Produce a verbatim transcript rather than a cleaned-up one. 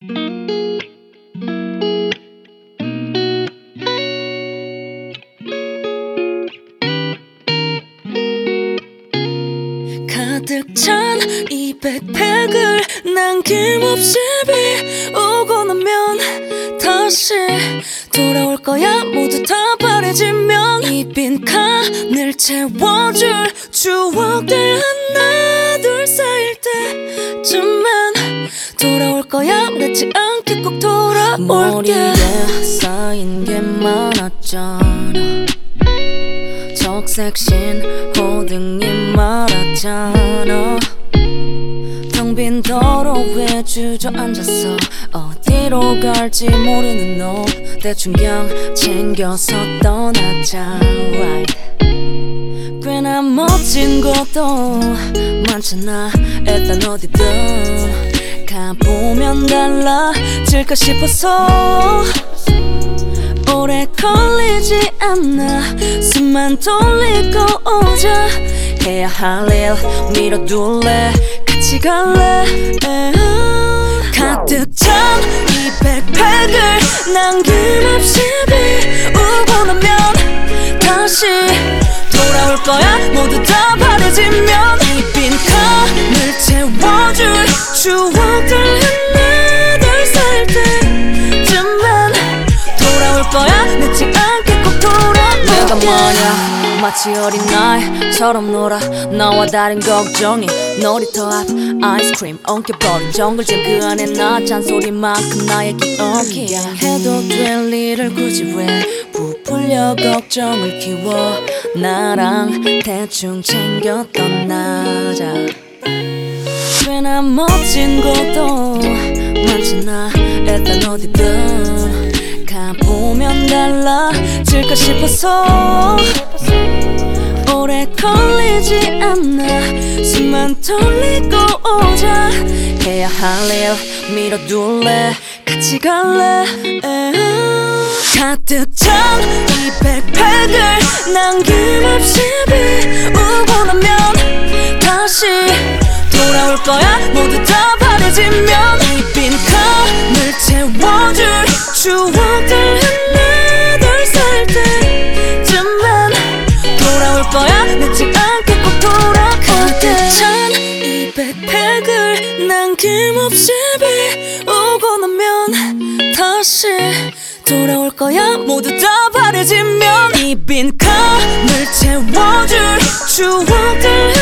가득 찬 이 백팩을 남김없이 비우고 나면 다시 돌아올 거야. 모두 다 바래지면 이 빈 칸을 채워줄 추억들 하나 둘 쌓일 때쯤엔 돌아올 거야. 늦지 않게 꼭 돌아올게. 머리에 쌓인 게 많았잖아. 적색신 호등이 말았잖아. 텅 빈 도로에 주저앉았어. 어디로 갈지 모르는 너 대충 경 챙겨서 떠나자. right. 꽤나 멋진 곳도 많잖아. 일단 어디든 가보면 달라질까 싶어서 오래 걸리지 않아. 숨만 돌리고 오자. 해야 할 일 밀어둘래. 같이 갈래. 에어. 가득 찬 이 백팩을 남김없이 비우고 나면 다시 돌아올 거야. 모두 다 바래지면 이 빈 칸을 채워줄 추억들 하나 둘 쌓일 때쯤엔 돌아올 거야. 늦지 않게 꼭 돌아올게. 내가 뭐냐 마치 어린 나이처럼 놀아. 나와 다른 걱정이 놀이터 앞 아이스크림 엉켜버린 정글잼 그 안에 나 잔소리만큼 나의 기억이 해도 될 일을 굳이 왜 부풀려 걱정을 키워. 나랑 대충 챙겨 떠나자. 꽤나 멋진 곳도 많잖아. 일단 어디든 가보면 달라질까 싶어서 오래 걸리지 않아. 숨만 돌리고 오자. 해야 할 일 밀어둘래. 같이 갈래. 에어. 가득 찬 이 백팩을 남김없이 비우고 나면 다시 돌아올 거야. 모두 다 바래지면 이 빈 칸을 채워줄 추억들 하나 둘 쌓일 때쯤엔 돌아올 거야. 늦지 않게 꼭 돌아올게. 가득 찬 이 백팩을 남김없이 비우고 나면 다시 돌아올 거야. 모두 다 바래지면 이 빈 칸을 채워줄 추억들